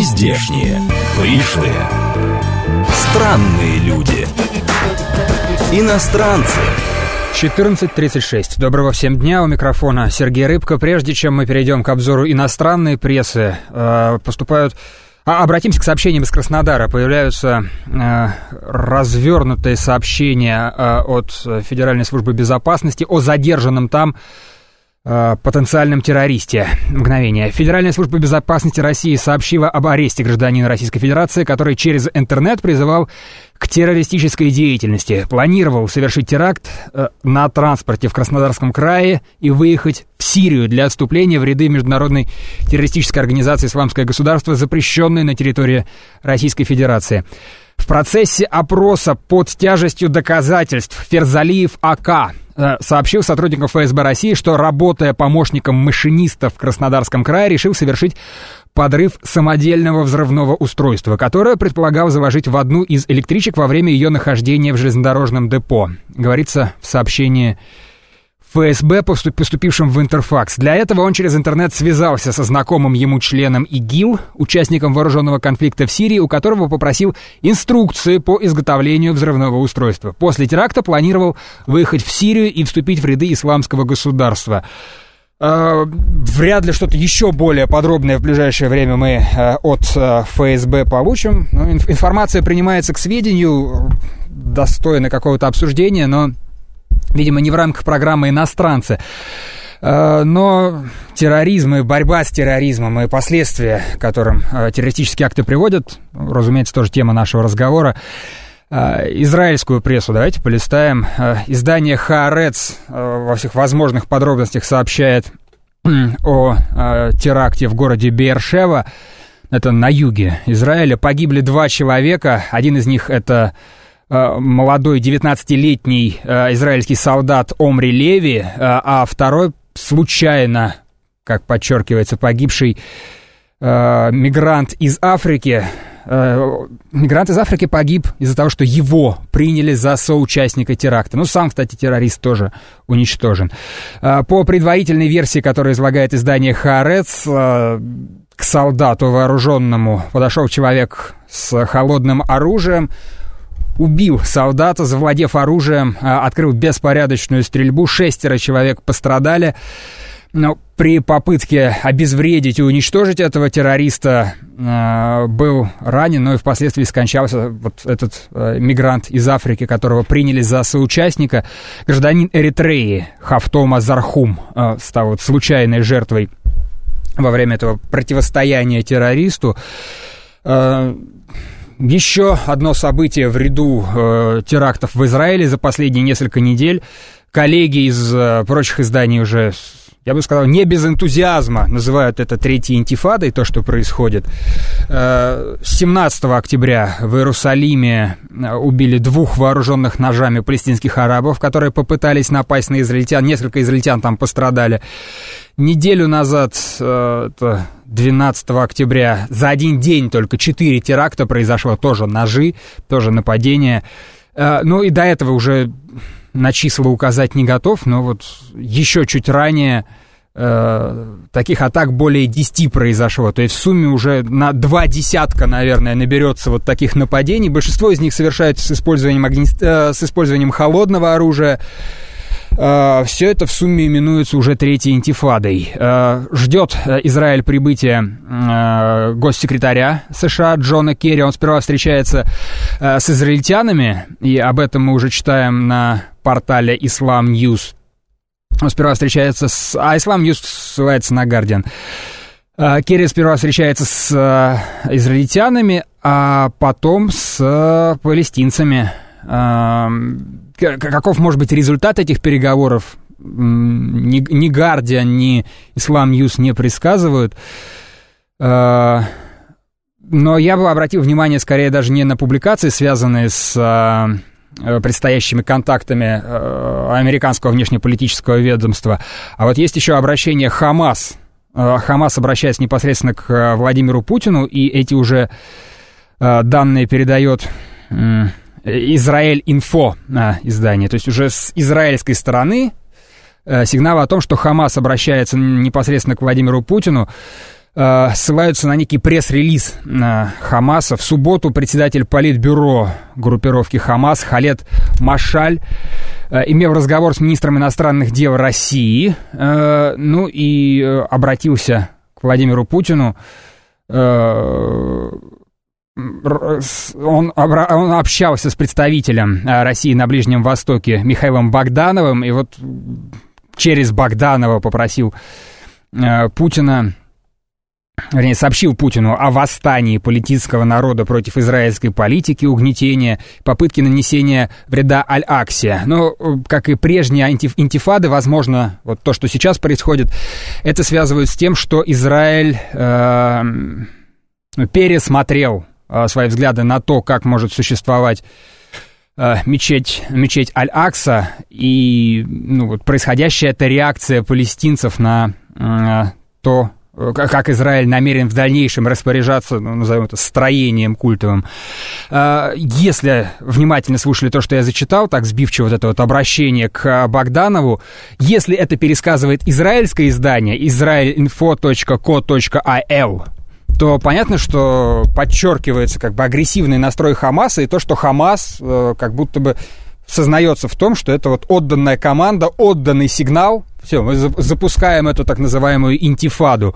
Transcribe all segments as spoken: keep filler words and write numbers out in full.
нездешние, пришлые, странные люди, иностранцы. четырнадцать тридцать шесть. Доброго всем дня, у микрофона Сергей Рыбко. Прежде чем мы перейдем к обзору иностранной прессы, э, поступают... А, обратимся к сообщениям из Краснодара. Появляются э, развернутые сообщения э, от Федеральной службы безопасности о задержанном там э, потенциальном террористе. Мгновение. Федеральная служба безопасности России сообщила об аресте гражданина Российской Федерации, который через интернет призывал к террористической деятельности, планировал совершить теракт э, на транспорте в Краснодарском крае и выехать в Сирию для вступления в ряды международной террористической организации «Исламское государство», запрещенной на территории Российской Федерации. В процессе опроса под тяжестью доказательств Ферзалиев А.К. э, сообщил сотрудникам ФСБ России, что, работая помощником машиниста в Краснодарском крае, решил совершить подрыв самодельного взрывного устройства, которое предполагал заложить в одну из электричек во время ее нахождения в железнодорожном депо. Говорится в сообщении ФСБ, поступившем в Интерфакс. Для этого он через интернет связался со знакомым ему членом ИГИЛ, участником вооруженного конфликта в Сирии, у которого попросил инструкции по изготовлению взрывного устройства. После теракта планировал выехать в Сирию и вступить в ряды Исламского государства. Вряд ли что-то еще более подробное в ближайшее время мы от ФСБ получим. Ну, информация принимается к сведению, достойна какого-то обсуждения, но, видимо, не в рамках программы «Иностранцы». Но терроризм и борьба с терроризмом и последствия, к которым террористические акты приводят, разумеется, тоже тема нашего разговора. Израильскую прессу давайте полистаем. Издание «Хаарец» во всех возможных подробностях сообщает о теракте в городе Беэр-Шева. Это на юге Израиля. Погибли два человека. Один из них — это молодой девятнадцатилетний израильский солдат Омри Леви, а второй случайно, как подчеркивается, погибший мигрант из Африки. Мигрант из Африки погиб из-за того, что его приняли за соучастника теракта. Ну, сам, кстати, террорист тоже уничтожен. По предварительной версии, которую излагает издание «Хаарец», к солдату вооруженному подошел человек с холодным оружием, убил солдата, завладев оружием, открыл беспорядочную стрельбу. Шестеро человек пострадали. Но при попытке обезвредить и уничтожить этого террориста э, был ранен, но и впоследствии скончался вот этот э, мигрант из Африки, которого приняли за соучастника. Гражданин Эритреи Хафтома Зархум э, стал вот случайной жертвой во время этого противостояния террористу. Э, еще одно событие в ряду э, терактов в Израиле за последние несколько недель. Коллеги из э, прочих изданий уже... Я бы сказал, не без энтузиазма называют это третьей интифадой, то, что происходит. семнадцатого октября в Иерусалиме убили двух вооруженных ножами палестинских арабов, которые попытались напасть на израильтян. Несколько израильтян там пострадали. Неделю назад, двенадцатого октября, за один день только четыре теракта произошло. Тоже ножи, тоже нападения. Ну и до этого уже... На числа указать не готов, но вот еще чуть ранее э, таких атак более десяти произошло. То есть в сумме уже на два десятка, наверное, наберется вот таких нападений. Большинство из них совершаются с использованием, огне... э, с использованием холодного оружия. Э, все это в сумме именуется уже третьей интифадой. Э, ждет Израиль прибытия э, госсекретаря США Джона Керри. Он сперва встречается э, с израильтянами, и об этом мы уже читаем на портале Islam News. Он сперва встречается с... А Islam News ссылается на Guardian. Керри сперва встречается с израильтянами, а потом с палестинцами. Каков может быть результат этих переговоров? Ни, ни Guardian, ни Islam News не предсказывают. Но я бы обратил внимание скорее даже не на публикации, связанные с предстоящими контактами американского внешнеполитического ведомства. А вот есть еще обращение Хамас. Хамас обращается непосредственно к Владимиру Путину, и эти уже данные передает Израиль-Инфо издание. То есть уже с израильской стороны сигнал о том, что Хамас обращается непосредственно к Владимиру Путину э, ссылаются на некий пресс-релиз э, Хамаса. В субботу председатель политбюро группировки Хамас Халед Машаль э, имел разговор с министром иностранных дел России, э, ну и э, обратился к Владимиру Путину. Э, Он, он общался с представителем России на Ближнем Востоке Михаилом Богдановым, и вот через Богданова попросил Путина, вернее, сообщил Путину о восстании палестинского народа против израильской политики, угнетения, попытки нанесения вреда Аль-Аксе. Но, как и прежние интифады, возможно, вот то, что сейчас происходит, это связывают с тем, что Израиль э, пересмотрел свои взгляды на то, как может существовать э, мечеть, мечеть Аль-Акса, и ну, вот, происходящая эта реакция палестинцев на э, то, как Израиль намерен в дальнейшем распоряжаться, ну, назовем это, строением культовым. Э, если внимательно слушали то, что я зачитал, так сбивчиво вот это вот обращение к Богданову, если это пересказывает израильское издание израиль инфо точка ко точка ай эл, то понятно, что подчеркивается как бы агрессивный настрой Хамаса и то, что Хамас э, как будто бы сознается в том, что это вот отданная команда, отданный сигнал. Все, мы за- запускаем эту так называемую интифаду.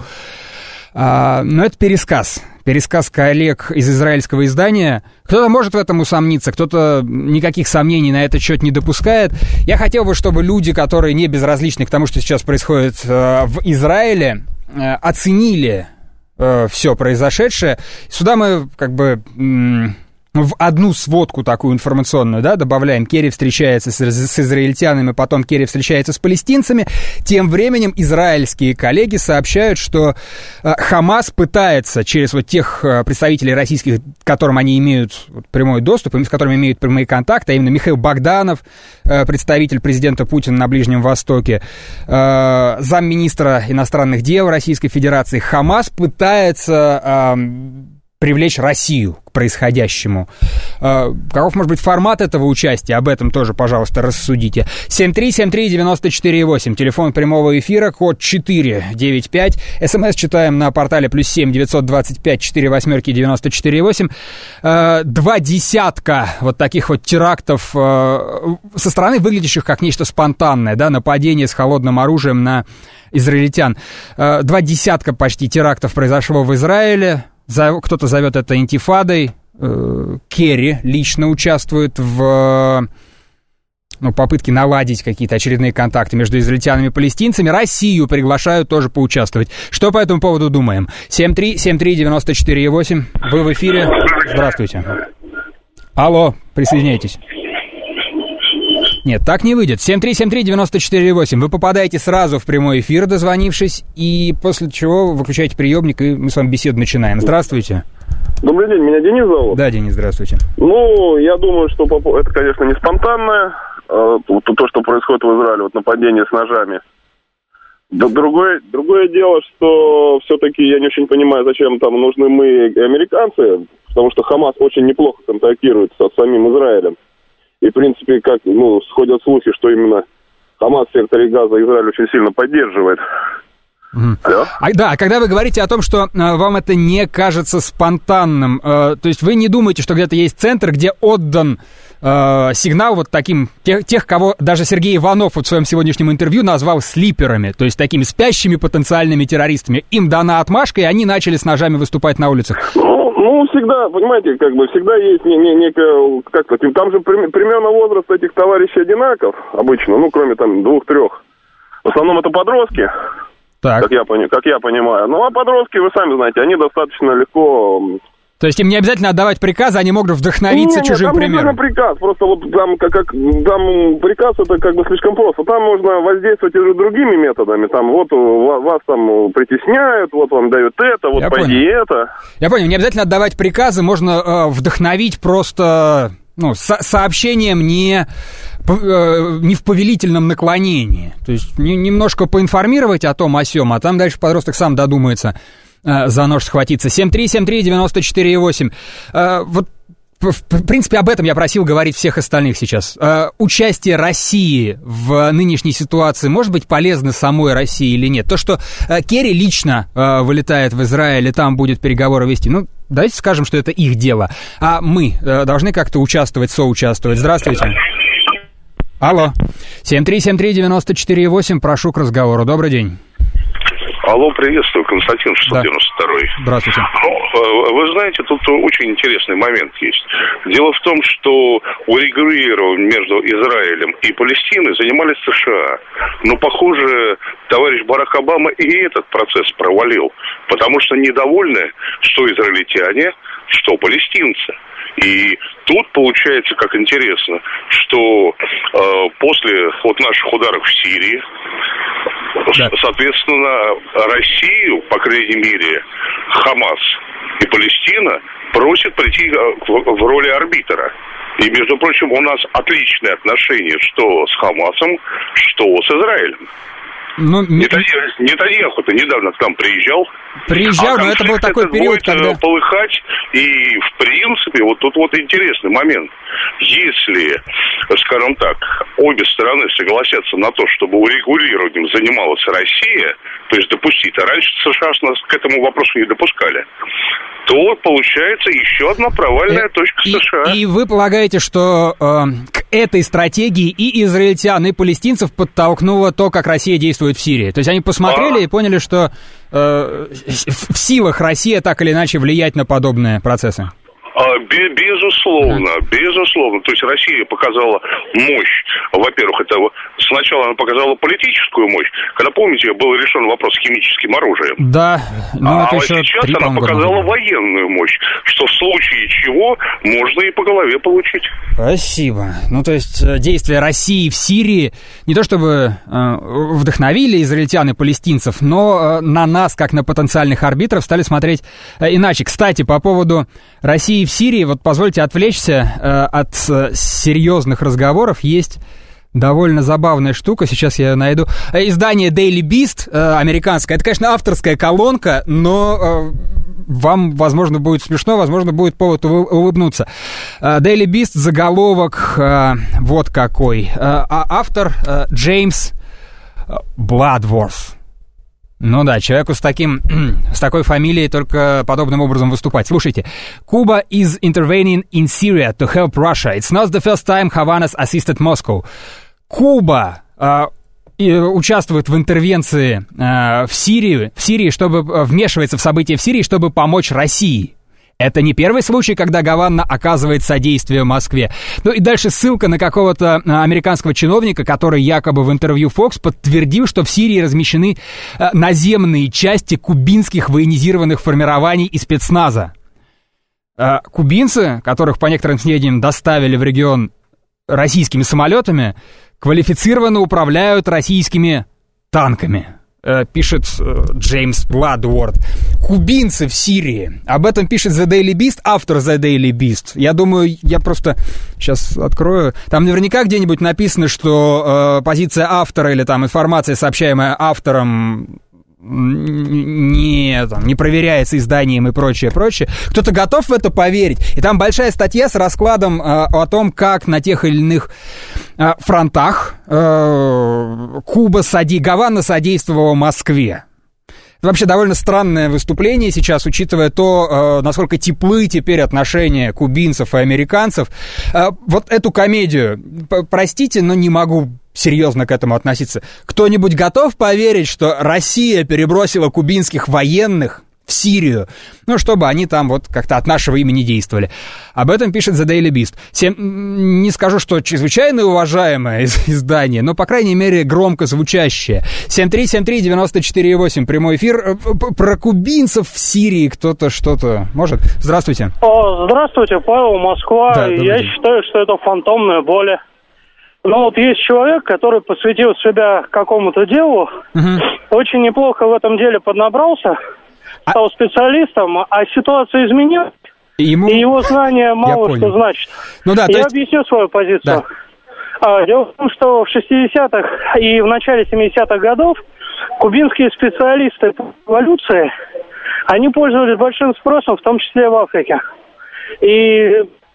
А, но это пересказ. Пересказ коллег из израильского издания. Кто-то может в этом усомниться, кто-то никаких сомнений на этот счет не допускает. Я хотел бы, чтобы люди, которые не безразличны к тому, что сейчас происходит э, в Израиле, э, оценили все произошедшее. Сюда мы как бы м- в одну сводку такую информационную, да, добавляем. Керри встречается с, с израильтянами, потом Керри встречается с палестинцами. Тем временем израильские коллеги сообщают, что э, Хамас пытается через вот тех э, представителей российских, к которым они имеют вот, прямой доступ, с которыми имеют прямые контакты, а именно Михаил Богданов, э, представитель президента Путина на Ближнем Востоке, э, замминистра иностранных дел Российской Федерации, Хамас пытается э, привлечь Россию к происходящему. Каков может быть формат этого участия? Об этом тоже, пожалуйста, рассудите. семь три семь три девять четыре восемь. Телефон прямого эфира, код четыре девять пять. СМС читаем на портале плюс семь девятьсот двадцать пять четыре восьмерки девяносто четыре восемь. Два десятка вот таких вот терактов со стороны выглядящих как нечто спонтанное, да, нападение с холодным оружием на израильтян. Два десятка почти терактов произошло в Израиле. Кто-то зовет это интифадой. Керри лично участвует в ну, попытке наладить какие-то очередные контакты между израильтянами и палестинцами. Россию приглашают тоже поучаствовать. Что по этому поводу думаем? семь три семь три девять четыре восемь. Вы в эфире. Здравствуйте. Алло, присоединяйтесь. Нет, так не выйдет. семь три семь три девять четыре восемь. Вы попадаете сразу в прямой эфир, дозвонившись, и после чего выключаете приемник, и мы с вами беседу начинаем. Здравствуйте. Добрый день, меня Денис зовут. Да, Денис, здравствуйте. Ну, я думаю, что это, конечно, не спонтанное, то, что происходит в Израиле, вот нападение с ножами. Другое, другое дело, что все-таки я не очень понимаю, зачем там нужны мы, американцы, потому что Хамас очень неплохо контактирует со самим Израилем. И, в принципе, как, ну, сходят слухи, что именно Хамас в секторе Газа Израиль очень сильно поддерживает. Mm. Алло? А, да, когда вы говорите о том, что э, вам это не кажется спонтанным, э, то есть вы не думаете, что где-то есть центр, где отдан э, сигнал вот таким, тех, тех, кого даже Сергей Иванов вот в своем сегодняшнем интервью назвал слиперами, то есть такими спящими потенциальными террористами. Им дана отмашка, и они начали с ножами выступать на улицах. Ну, ну всегда, понимаете, как бы всегда есть не, не, некая, как-то, там же примерно возраст этих товарищей одинаков обычно, ну, кроме там двух-трех. В основном это подростки. Так. Как я, как я понимаю. Ну, а подростки, вы сами знаете, они достаточно легко... То есть им не обязательно отдавать приказы, они могут вдохновиться не, чужим не, там примером? Не приказ, просто вот там, как, как, там приказ это как бы слишком просто. Там можно воздействовать уже другими методами. Там вот вас там притесняют, вот вам дают это, вот я пойди понял. это. Я понял, не обязательно отдавать приказы, можно э, вдохновить просто... Ну, со- сообщением не, по, э, не в повелительном наклонении. То есть не, немножко поинформировать о том, о сём, а там дальше подросток сам додумается э, за нож схватиться. семь три семь три девять четыре восемь. Э, вот в принципе, об этом я просил говорить всех остальных сейчас. Участие России в нынешней ситуации может быть полезно самой России или нет? То, что Керри лично вылетает в Израиль и там будет переговоры вести, ну, давайте скажем, что это их дело. А мы должны как-то участвовать, соучаствовать. Здравствуйте. Алло. семь три семь три девяносто четыре восемь, прошу к разговору. Добрый день. Алло, приветствую, Константин, шестьсот девяносто второй. Да. Здравствуйте. Ну, вы знаете, тут очень интересный момент есть. Дело в том, что урегулированием между Израилем и Палестиной занимались США. Но, похоже, товарищ Барак Обама и этот процесс провалил. Потому что недовольны, что израильтяне, что палестинцы. И тут получается, как интересно, что э, после вот наших ударов в Сирии, да. соответственно, Россию, по крайней мере, Хамас и Палестина просят прийти в, в роли арбитра. И, между прочим, у нас отличные отношения что с Хамасом, что с Израилем. Ну, Нетаньяху-то недавно к нам приезжал. Приезжал, а но это был такой период, когда... полыхать, и, в принципе, вот тут вот интересный момент. Если, скажем так, обе стороны согласятся на то, чтобы урегулированием занималась Россия, то есть допустить, а раньше США нас к этому вопросу не допускали, то получается еще одна провальная и, точка и, США. И вы полагаете, что э, к этой стратегии и израильтян, и палестинцев подтолкнуло то, как Россия действует в Сирии? То есть они посмотрели а... и поняли, что э, в силах России так или иначе влиять на подобные процессы? Безусловно, безусловно. То есть Россия показала мощь. Во-первых, это сначала она показала политическую мощь. Когда, помните, был решен вопрос с химическим оружием. Да. А это еще сейчас три, она показала военную мощь, что в случае чего можно и по голове получить. Спасибо. Ну, то есть действия России в Сирии не то чтобы э, вдохновили израильтян и палестинцев, но э, на нас, как на потенциальных арбитров, стали смотреть э, иначе. Кстати, по поводу России в Сирии, вот позвольте отвлечься э, от э, серьезных разговоров. Есть довольно забавная штука, сейчас я найду. Издание Daily Beast, э, американское, это, конечно, авторская колонка, но э, вам, возможно, будет смешно, возможно, будет повод улыбнуться. Э, Daily Beast, заголовок э, вот какой. Э, а автор э, Джеймс Бладворс. Ну да, человеку с таким, с такой фамилией только подобным образом выступать. Слушайте. Cuba is intervening in Syria to help Russia. It's not the first time Havana's assisted Moscow. Куба э, участвует в интервенции э, в Сирии, в Сирии, чтобы вмешивается в события в Сирии, чтобы помочь России. Это не первый случай, когда Гавана оказывает содействие Москве. Ну и дальше ссылка на какого-то американского чиновника, который якобы в интервью Fox подтвердил, что в Сирии размещены наземные части кубинских военизированных формирований и спецназа. Кубинцы, которых по некоторым сведениям доставили в регион российскими самолетами, квалифицированно управляют российскими танками. Пишет Джеймс Бладворд. Кубинцы в Сирии. Об этом пишет The Daily Beast, автор The Daily Beast. Я думаю, я просто сейчас открою. Там наверняка где-нибудь написано, что э, позиция автора или там информация, сообщаемая автором, не, там, не проверяется изданием и прочее, прочее. Кто-то готов в это поверить. И там большая статья с раскладом э, о том, как на тех или иных э, фронтах э, Куба, соди... Гавана содействовала Москве. Это вообще довольно странное выступление сейчас, учитывая то, э, насколько теплы теперь отношения кубинцев и американцев. Э, вот эту комедию, простите, но не могу серьезно к этому относиться. Кто-нибудь готов поверить, что Россия перебросила кубинских военных в Сирию, ну, чтобы они там вот как-то от нашего имени действовали? Об этом пишет The Daily Beast. Всем, не скажу, что чрезвычайно уважаемое издание, но, по крайней мере, громко звучащее. семь три семь три девяносто четыре восемь, прямой эфир. Про кубинцев в Сирии кто-то что-то может? Здравствуйте. О, здравствуйте, Павел, Москва. Да, Я день. считаю, что это фантомная боль. Ну, вот есть человек, который посвятил себя какому-то делу, угу. очень неплохо в этом деле поднабрался, а... стал специалистом, а ситуация изменилась, и, ему... и его знания мало что значит. Ну, да, Я есть... объясню свою позицию. Да. А, дело в том, что в шестидесятых и в начале семидесятых годов кубинские специалисты по эволюции, они пользовались большим спросом, в том числе в Африке. И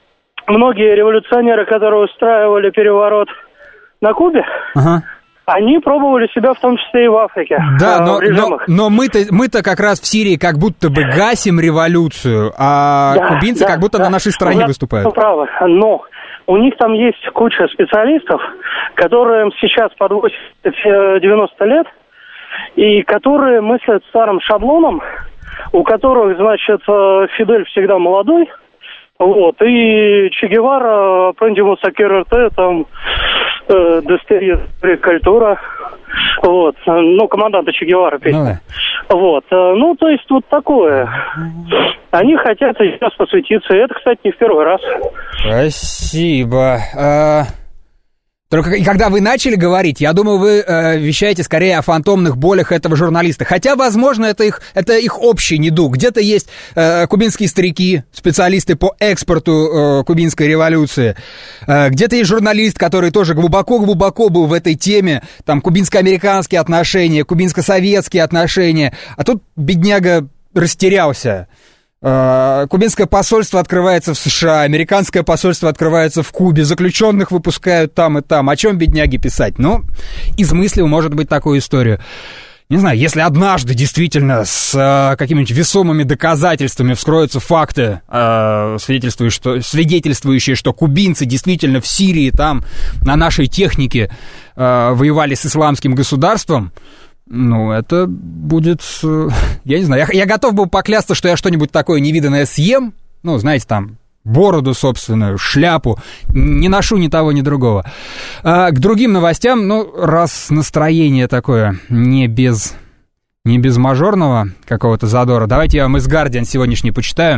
многие революционеры, которые устраивали переворот на Кубе, ага. они пробовали себя в том числе и в Африке. Да, но, но, но мы-то, мы-то как раз в Сирии как будто бы гасим революцию, а да, кубинцы да, как будто да. на нашей стороне да, выступают. Правы, но у них там есть куча специалистов, которым сейчас под восемьдесят-девяносто лет, и которые мыслят старым шаблоном, у которых, значит, Фидель всегда молодой, вот, и Че Гевара, Апрендимус Акер-Эрте, там, э, Дестерье Культура, вот, ну, команданта Че Гевара песня. Ну, вот, ну, то есть вот такое. Они хотят сейчас посвятиться, и это, кстати, не в первый раз. Спасибо. А... Только когда вы начали говорить, я думаю, вы э, вещаете скорее о фантомных болях этого журналиста. Хотя, возможно, это их, это их общий недуг. Где-то есть э, кубинские старики, специалисты по экспорту э, кубинской революции. Э, где-то есть журналист, который тоже глубоко-глубоко был в этой теме. Там кубинско-американские отношения, кубинско-советские отношения. А тут бедняга растерялся. Кубинское посольство открывается в США, американское посольство открывается в Кубе, заключенных выпускают там и там. О чем бедняге писать? Ну, измыслил, может быть, такую историю. Не знаю, если однажды действительно с э, какими-нибудь весомыми доказательствами вскроются факты, э, свидетельствующие, что, свидетельствующие, что кубинцы действительно в Сирии там на нашей технике э, воевали с исламским государством, ну, это будет, я не знаю, я, я готов был поклясться, что я что-нибудь такое невиданное съем, ну, знаете, там, бороду собственную, шляпу, не ношу ни того, ни другого. А к другим новостям, ну, раз настроение такое не без, не без мажорного какого-то задора, давайте я вам из Guardian сегодняшний почитаю.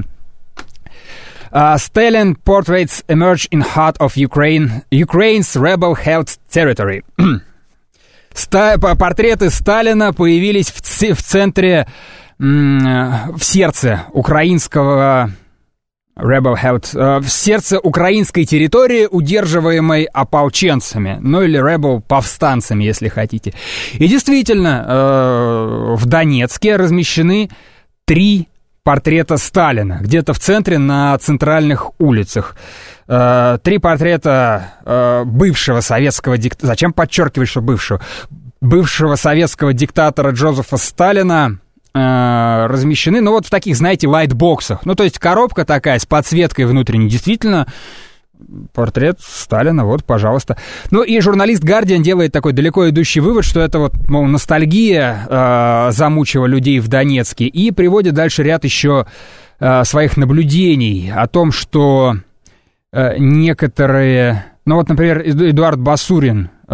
Uh, Stalin portraits emerge in heart of Ukraine, Ukraine's rebel-held territory. Ста- портреты Сталина появились в, ц- в центре, м- в сердце украинского rebel held, э, в сердце украинской территории, удерживаемой ополченцами, ну или rebel повстанцами, если хотите. И действительно, э, в Донецке размещены три портрета Сталина, где-то в центре на центральных улицах. Э, три портрета э, бывшего советского диктатора, зачем подчеркивать, что бывшего, бывшего советского диктатора Джозефа Сталина э, размещены, ну вот в таких, знаете, лайтбоксах. Ну то есть коробка такая с подсветкой внутренней, действительно портрет Сталина, вот, пожалуйста. Ну и журналист Guardian делает такой далеко идущий вывод, что это вот, мол, ностальгия э, замучила людей в Донецке, и приводит дальше ряд еще э, своих наблюдений о том, что э, некоторые, ну вот, например, Эдуард Басурин, э,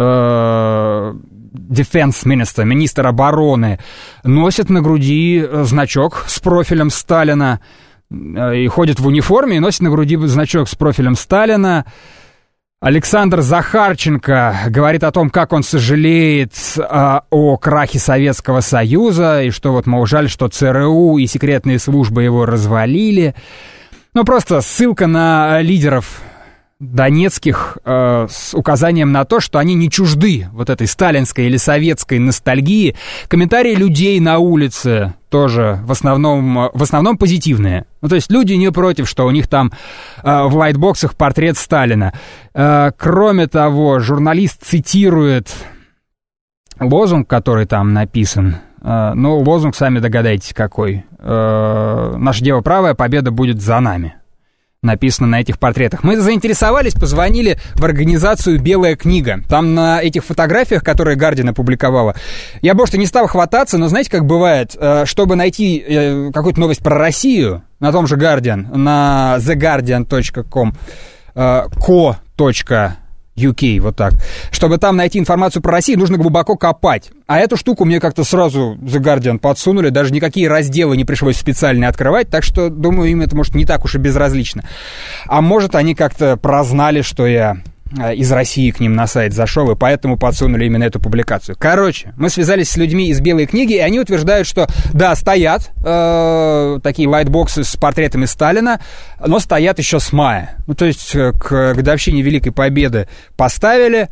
Defense Minister, министр обороны, носит на груди значок с профилем Сталина, и ходит в униформе и носит на груди значок с профилем Сталина. Александр Захарченко говорит о том, как он сожалеет а, о крахе Советского Союза, и что вот, мол, жаль, что ЦРУ и секретные службы его развалили. Ну, просто ссылка на лидеров донецких э, с указанием на то, что они не чужды вот этой сталинской или советской ностальгии. Комментарии людей на улице тоже в основном, в основном позитивные. Ну, то есть люди не против, что у них там э, в лайтбоксах портрет Сталина. Э, кроме того, журналист цитирует лозунг, который там написан. Э, ну, лозунг, сами догадайтесь, какой. Э, «Наше дело правое, победа будет за нами». Написано на этих портретах. Мы заинтересовались, позвонили в организацию «Белая книга». Там на этих фотографиях, которые Guardian опубликовала, я больше не стал хвататься, но знаете, как бывает, чтобы найти какую-то новость про Россию на том же Guardian, на the guardian точка com, co точка ю кей, вот так. Чтобы там найти информацию про Россию, нужно глубоко копать. А эту штуку мне как-то сразу The Guardian подсунули, даже никакие разделы не пришлось специально открывать, так что, думаю, им это, может, не так уж и безразлично. А может, они как-то прознали, что я из России к ним на сайт зашел, и поэтому подсунули именно эту публикацию. Короче, мы связались с людьми из «Белой книги», и они утверждают, что, да, стоят э, такие лайтбоксы с портретами Сталина, но стоят еще с мая. Ну, то есть к годовщине Великой Победы поставили,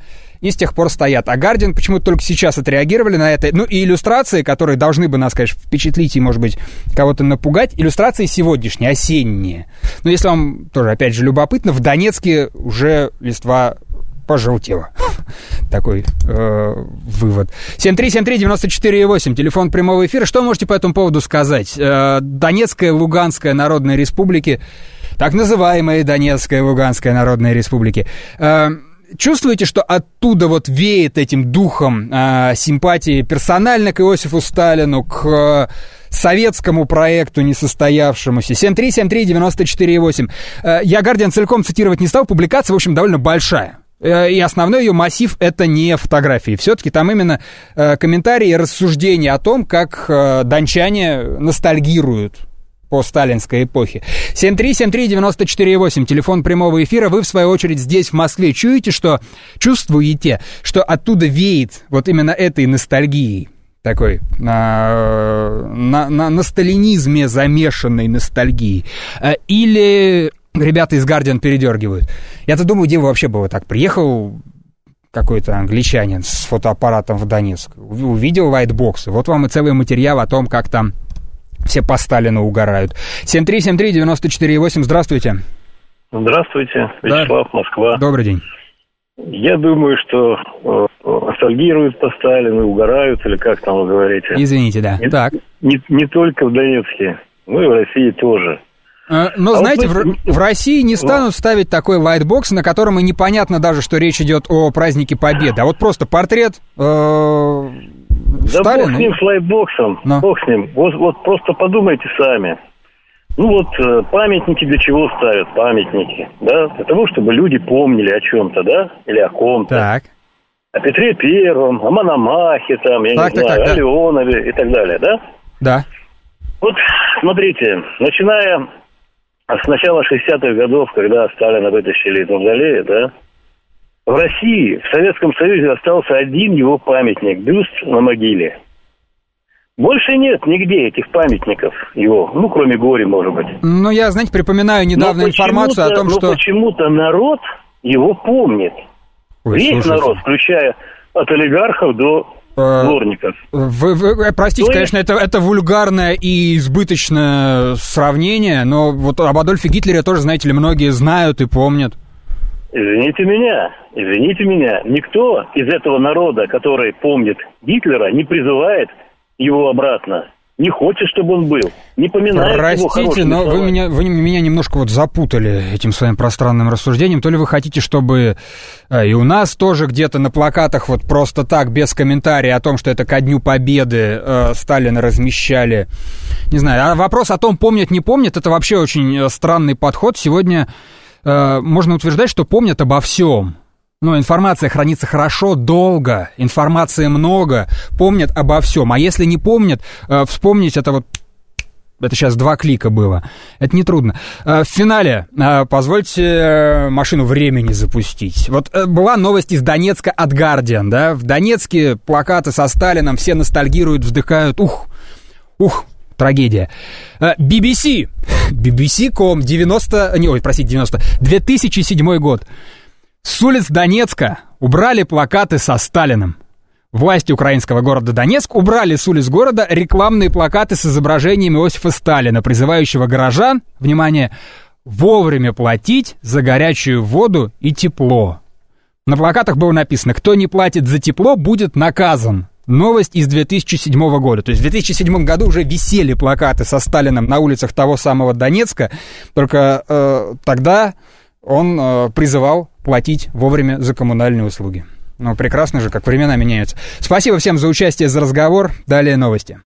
и с тех пор стоят. А Guardian почему-то только сейчас отреагировали на это. Ну и иллюстрации, которые должны бы нас, конечно, впечатлить и, может быть, кого-то напугать, иллюстрации сегодняшние, осенние. Но если вам тоже, опять же, любопытно, в Донецке уже листва пожелтело. Такой э, вывод. семь три семь три девять четыре восемь, телефон прямого эфира. Что можете по этому поводу сказать? Э, Донецкая, Луганская народные республики, так называемые Донецкая, Луганская народные республики. Э, чувствуете, что оттуда вот веет этим духом э, симпатии персонально к Иосифу Сталину, к э, советскому проекту несостоявшемуся? семь три семь три девять четыре восемь. Э, я Гардиан целиком цитировать не стал, публикация, в общем, довольно большая. И основной ее массив — это не фотографии. Все-таки там именно э, комментарии и рассуждения о том, как э, дончане ностальгируют по сталинской эпохе. семь три семь три девять четыре восемь, телефон прямого эфира. Вы, в свою очередь, здесь, в Москве, чуете, что, чувствуете, что оттуда веет вот именно этой ностальгией, такой на, на, на, на сталинизме замешанной ностальгии? Или ребята из Guardian передергивают? Я-то думаю, где вы вообще было так? Приехал какой-то англичанин с фотоаппаратом в Донецк, увидел лайтбоксы, вот вам и целый материал о том, как там все по Сталину угорают. семь три семь три девять четыре восемь, здравствуйте. Здравствуйте, Вячеслав, да. Москва. Добрый день. Я думаю, что э, ностальгируют по Сталину, угорают, или как там вы говорите. Извините, да. Не, так. Не, не только в Донецке, но и в России тоже. Но, а знаете, вот вы... в, в России не станут ставить такой лайтбокс, на котором и непонятно даже, что речь идет о празднике Победы, а вот просто портрет э, да Сталина. Бог с ним, с лайтбоксом, Но. Бог с ним. Вот, вот просто подумайте сами. Ну вот памятники для чего ставят? Памятники, да? Для того, чтобы люди помнили о чем-то, да? Или о ком-то. Так. О Петре Первом, о Мономахе, там, я так, не так, знаю, так, о Леонове и так далее, да? Да. Вот, смотрите, начиная с начала шестидесятых годов, когда Сталина вытащили из мавзолея, да, в России, в Советском Союзе остался один его памятник, бюст на могиле. Больше нет нигде этих памятников его, ну, кроме Гори, может быть. Ну, я, знаете, припоминаю недавно информацию о том, что... Но почему-то народ его помнит. Ой, Весь слушайте. народ, включая от олигархов до дворников. Вы, вы, простите, То конечно, есть... это, это вульгарное и избыточное сравнение, но вот об Адольфе Гитлере тоже, знаете ли, многие знают и помнят. Извините меня, извините меня, никто из этого народа, который помнит Гитлера, не призывает его обратно, не хочет, чтобы он был, не поминает Простите, его хорошими но словами. вы меня, вы меня немножко вот запутали этим своим пространным рассуждением. То ли вы хотите, чтобы э, и у нас тоже где-то на плакатах вот просто так, без комментария о том, что это ко Дню Победы э, Сталина размещали. Не знаю, а вопрос о том, помнят, не помнят, это вообще очень странный подход. Сегодня э, можно утверждать, что помнят обо всем. Но информация хранится хорошо, долго, информации много, помнят обо всем. А если не помнят, э, вспомнить это вот, это сейчас два клика было, это нетрудно. Э, в финале э, позвольте машину времени запустить. Вот э, была новость из Донецка от Guardian, да, в Донецке плакаты со Сталином, все ностальгируют, вздыхают, ух, ух. Трагедия. би би си, би би си точка ком, девяносто, не, ой, простите, девяносто, две тысячи седьмой год. С улиц Донецка убрали плакаты со Сталиным. Власти украинского города Донецк убрали с улиц города рекламные плакаты с изображением Иосифа Сталина, призывающего горожан, внимание, вовремя платить за горячую воду и тепло. На плакатах было написано: «Кто не платит за тепло, будет наказан». Новость из две тысячи седьмого года. То есть в две тысячи седьмом году уже висели плакаты со Сталиным на улицах того самого Донецка, только э, тогда он э, призывал платить вовремя за коммунальные услуги. Ну, прекрасно же, как времена меняются. Спасибо всем за участие, за разговор. Далее новости.